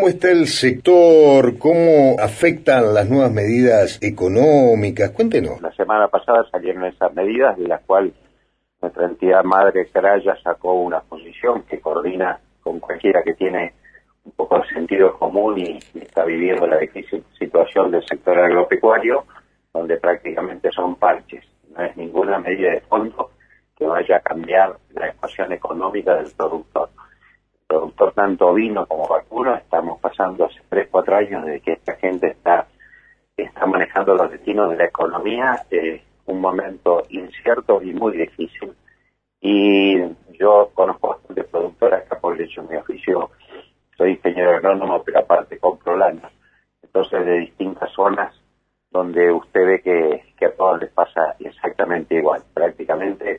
¿Cómo está el sector? ¿Cómo afectan las nuevas medidas económicas? Cuéntenos. La semana pasada salieron esas medidas, de las cuales nuestra entidad madre Craya sacó una posición que coordina con cualquiera que tiene un poco de sentido común y está viviendo la difícil situación del sector agropecuario, donde prácticamente son parches. No es ninguna medida de fondo que vaya a cambiar la ecuación económica del productor. El productor, tanto ovino como vacuno, estamos pasando hace 3-4 años desde que esta gente está manejando los destinos de la economía, un momento incierto y muy difícil. Y yo conozco bastantes productores acá por el hecho de mi oficio. Soy ingeniero agrónomo, pero aparte compro lana. Entonces, de distintas zonas donde usted ve que a todos les pasa exactamente igual. Prácticamente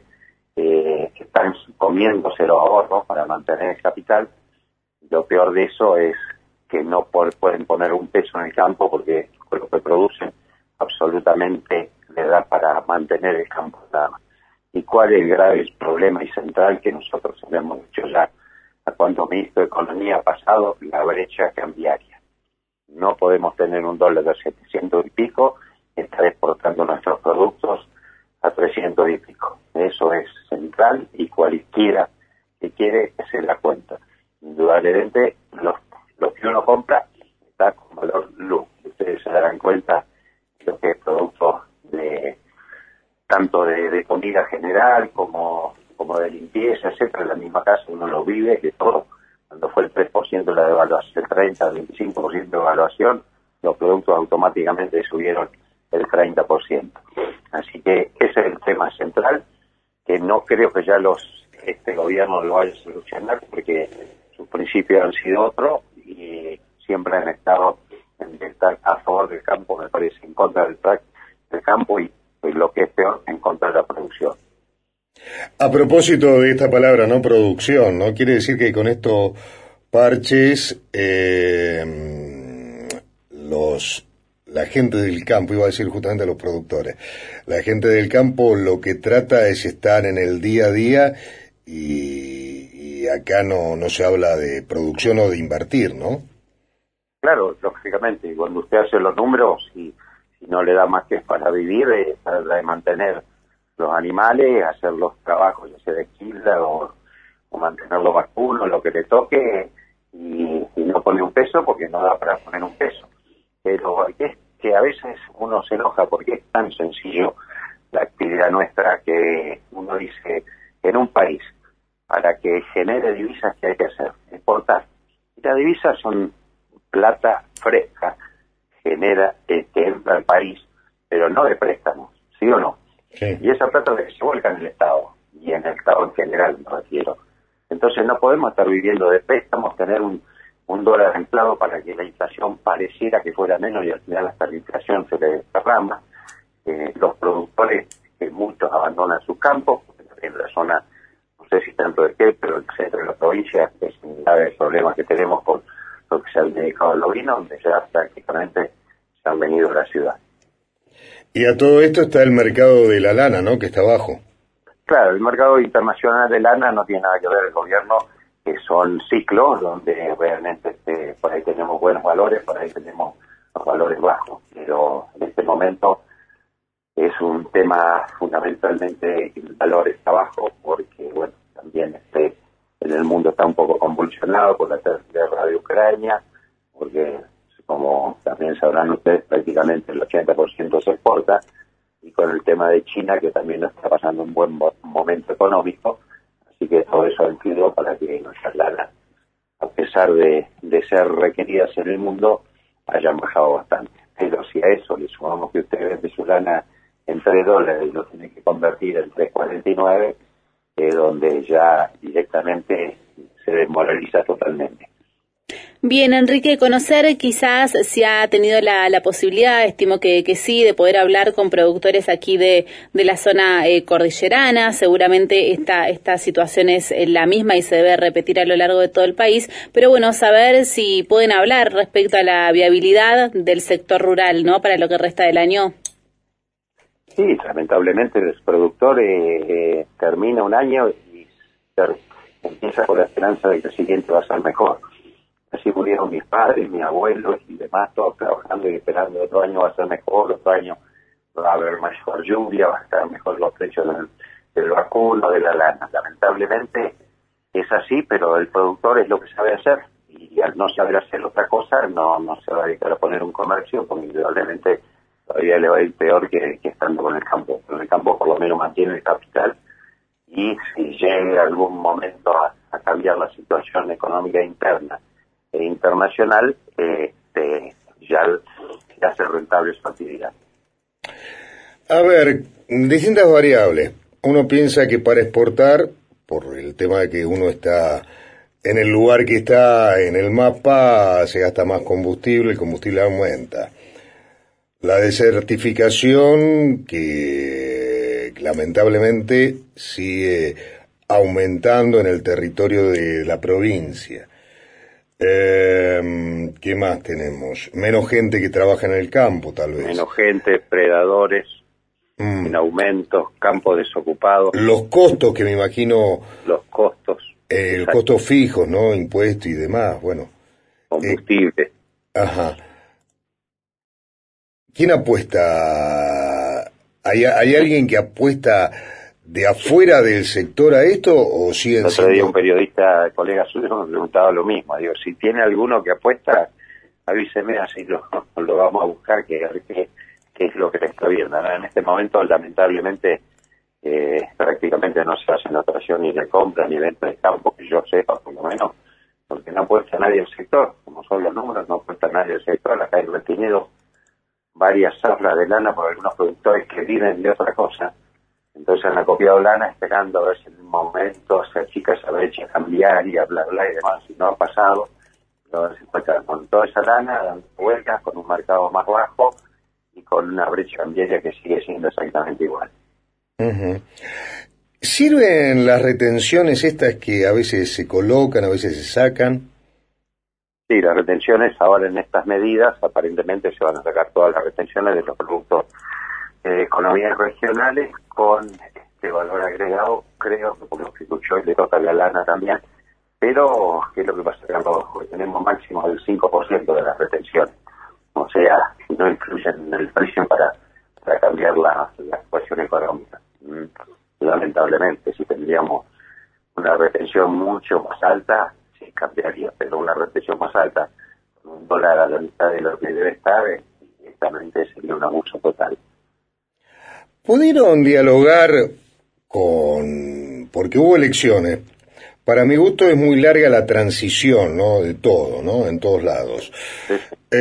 están comiéndose los ahorros para mantener el capital. Lo peor de eso es que no pueden poner un peso en el campo porque con lo que producen absolutamente le da para mantener el campo nada más. ¿Y cuál es el grave problema y central que nosotros hemos dicho ya a cuando ministro de Economía ha pasado? La brecha cambiaria. No podemos tener un dólar de 700 y pico y estar exportando nuestros productos a 300 y pico. Eso es central y cualquiera que quiere que se da cuenta. Indudablemente, lo que uno compra está con valor luz. Ustedes se darán cuenta de lo que es producto de tanto de comida general como de limpieza, etcétera. En la misma casa uno lo vive, que todo. Cuando fue el 3% de la devaluación, el 30, el 25% de devaluación, los productos automáticamente subieron el 30%. Así que ese es el tema central, que no creo que ya este gobierno lo vaya a solucionar, porque sus principios han sido otros y siempre han estado en estar a favor del campo, me parece, en contra del campo y lo que es peor, en contra de la producción. A propósito de esta palabra, ¿no? Producción, ¿no? Quiere decir que con estos parches, la gente del campo, iba a decir justamente a los productores, la gente del campo lo que trata es estar en el día a día y acá no se habla de producción o de invertir, ¿no? Claro, lógicamente, cuando usted hace los números y si no le da más que para vivir, para mantener los animales, hacer los trabajos, ya sea de esquila o mantener los vacunos, lo que le toque, y no pone un peso porque no da para poner un peso. Pero es que a veces uno se enoja porque es tan sencillo la actividad nuestra que uno dice, en un país, para que genere divisas, ¿qué hay que hacer? Exportar. Y las divisas son plata fresca, que entra al país, pero no de préstamos, ¿sí o no? Sí. Y esa plata es que se vuelca en el Estado, y en el Estado en general me refiero. Entonces no podemos estar viviendo de préstamos, tener un dólar anclado para que la inflación pareciera que fuera menos y al final hasta la inflación se le derrama. Los productores, que muchos abandonan sus campos, en la zona, no sé si tanto de qué, pero el centro de la provincia es un grave problema que tenemos con lo que se han dedicado al ovino, donde ya prácticamente se han venido a la ciudad. Y a todo esto está el mercado de la lana, ¿no?, que está abajo. Claro, el mercado internacional de lana no tiene nada que ver el gobierno, que son ciclos donde realmente por ahí tenemos buenos valores, por ahí tenemos los valores bajos, pero en este momento es un tema fundamentalmente el valor está bajo porque, bueno, también en el mundo está un poco convulsionado por la guerra de Ucrania, porque como también sabrán ustedes, prácticamente el 80% se exporta, y con el tema de China, que también no está pasando un buen momento económico, así que todo eso ha influido para que nuestras lanas, a pesar de ser requeridas en el mundo, hayan bajado bastante. Pero si a eso le sumamos que usted vende su lana en $3 y lo tiene que convertir en 3.49, donde ya directamente se desmoraliza totalmente. Bien, Enrique, conocer quizás si ha tenido la posibilidad, estimo que sí, de poder hablar con productores aquí de la zona cordillerana. Seguramente esta situación es la misma y se debe repetir a lo largo de todo el país, pero bueno, saber si pueden hablar respecto a la viabilidad del sector rural, ¿no?, para lo que resta del año. Sí, lamentablemente el productor termina un año y empieza con la esperanza de que el siguiente va a ser mejor. Así murieron mis padres, mis abuelos y demás, todos trabajando y esperando. Otro año va a ser mejor, otro año va a haber mejor lluvia, va a estar mejor los precios del vacuno, de la lana. Lamentablemente es así, pero el productor es lo que sabe hacer. Y al no saber hacer otra cosa, no se va a dedicar a poner un comercio, porque indudablemente todavía le va a ir peor que estando con el campo. Pero el campo por lo menos mantiene el capital, y si llega algún momento a cambiar la situación económica interna e internacional, ya hace rentable su actividad. A ver, distintas variables. Uno piensa que para exportar, por el tema de que uno está en el lugar que está en el mapa, se gasta más combustible, el combustible aumenta. La desertificación, que lamentablemente sigue aumentando en el territorio de la provincia. ¿Qué más tenemos? Menos gente que trabaja en el campo, tal vez. Menos gente, predadores en aumento, campos desocupados. Los costos, que me imagino... Los costos. Costos fijos, ¿no? Impuestos y demás, bueno. Combustible. Ajá. ¿Quién apuesta? ¿Hay alguien que apuesta de afuera del sector a esto o siguen siendo? El otro día un periodista, colega suyo, me preguntaba lo mismo. Digo, si tiene alguno que apuesta, avíseme, así lo vamos a buscar, que es lo que le está viendo. En este momento, lamentablemente, prácticamente no se hacen operación ni de compra ni venta de campo, que yo sepa, por lo menos, porque no apuesta nadie al sector. Como son los números, no apuesta nadie al sector. Acá hay retenido varias zafras de lana por algunos productores que viven de otra cosa. Entonces han acopiado lana esperando a ver si en un momento se achica esa brecha cambiaria, bla, bla y demás. Si no ha pasado, pero se encuentran con toda esa lana, dando vueltas, con un mercado más bajo y con una brecha cambiaria que sigue siendo exactamente igual. Uh-huh. ¿Sirven las retenciones estas que a veces se colocan, a veces se sacan? Sí, las retenciones ahora en estas medidas aparentemente se van a sacar todas las retenciones de los productos de economías regionales con este valor agregado, creo que por lo que escucho y le toca la lana también, pero ¿qué es lo que pasa, Carlos? Tenemos máximo del 5% de las retenciones, o sea, no influyen en el precio para cambiar la ecuación económica. Lamentablemente, si tendríamos una retención mucho más alta, sí cambiaría, pero una retención más alta, con un dólar a la mitad de lo que debe estar, directamente sería un abuso total. ¿Pudieron dialogar porque hubo elecciones? Para mi gusto es muy larga la transición, ¿no? De todo, ¿no? En todos lados. Sí.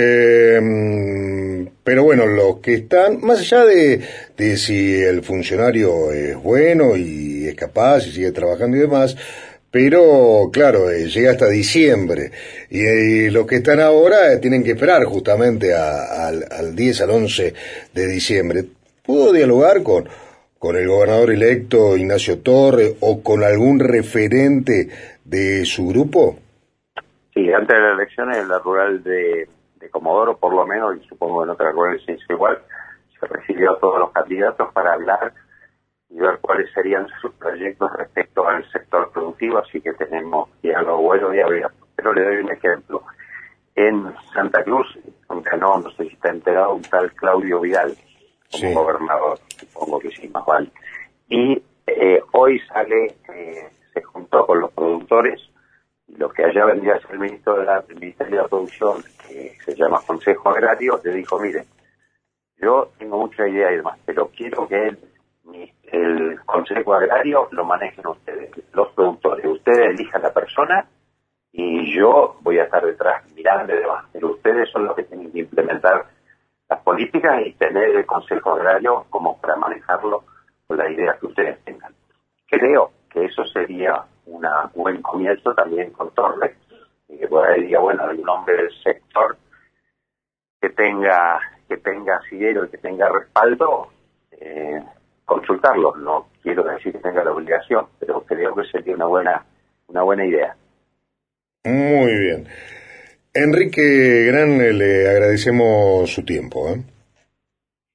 Pero bueno, los que están, más allá de si el funcionario es bueno y es capaz y sigue trabajando y demás, pero claro, llega hasta diciembre y los que están ahora tienen que esperar justamente al 10, al 11 de diciembre. ¿Pudo dialogar con el gobernador electo Ignacio Torres o con algún referente de su grupo? Sí, antes de las elecciones en la rural de Comodoro, por lo menos, y supongo que en otras rurales se hizo igual, se recibió a todos los candidatos para hablar y ver cuáles serían sus proyectos respecto al sector productivo, así que tenemos diálogo bueno y abierto. Pero le doy un ejemplo. En Santa Cruz ganó, no sé si está enterado, un tal Claudio Vidal como gobernador, supongo que sí, más vale. Y hoy se juntó con los productores, y lo que allá vendría a ser el Ministerio de la Producción, que se llama Consejo Agrario, le dijo, mire, yo tengo mucha idea y demás, pero quiero que el Consejo Agrario lo manejen ustedes, los productores. Ustedes elijan la persona y yo voy a estar detrás mirando y demás, pero ustedes son los que tienen que implementar las políticas y tener el Consejo Agrario como para manejarlo con las ideas que ustedes tengan. Creo que eso sería un buen comienzo también con Torres, y que por ahí diga, bueno, algún hombre del sector que tenga asidero y que tenga respaldo, consultarlo. No quiero decir que tenga la obligación, pero creo que sería una buena idea. Muy bien. Enrique Gran, le agradecemos su tiempo. Perfecto.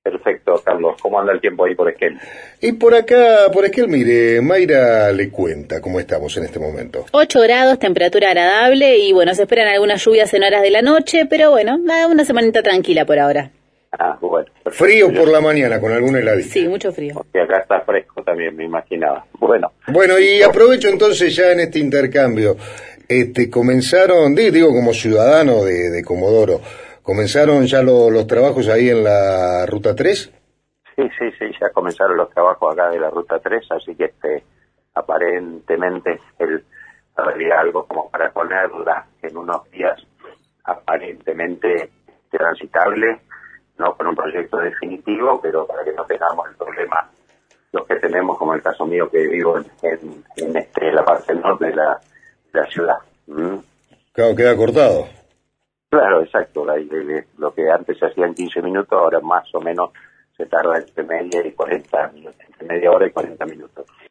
Perfecto, Carlos. ¿Cómo anda el tiempo ahí por Esquel? Y por acá, por Esquel, mire, Mayra le cuenta cómo estamos en este momento. 8 grados, temperatura agradable y bueno, se esperan algunas lluvias en horas de la noche, pero bueno, una semanita tranquila por ahora. Ah, bueno. Perfecto. Frío por la mañana con algún heladito. Sí, mucho frío. Porque acá está fresco también, me imaginaba. Bueno, y aprovecho entonces ya en este intercambio. Comenzaron, digo como ciudadano de Comodoro, ¿comenzaron ya los trabajos ahí en la Ruta 3? Sí, ya comenzaron los trabajos acá de la Ruta 3, así que aparentemente habría algo como para ponerla en unos días aparentemente transitable, no con un proyecto definitivo, pero para que no tengamos el problema los que tenemos, como el caso mío que vivo en la parte norte de la ciudad. Claro, queda cortado. Claro, exacto. Lo que antes se hacía en 15 minutos, ahora más o menos se tarda entre media hora y 40 minutos.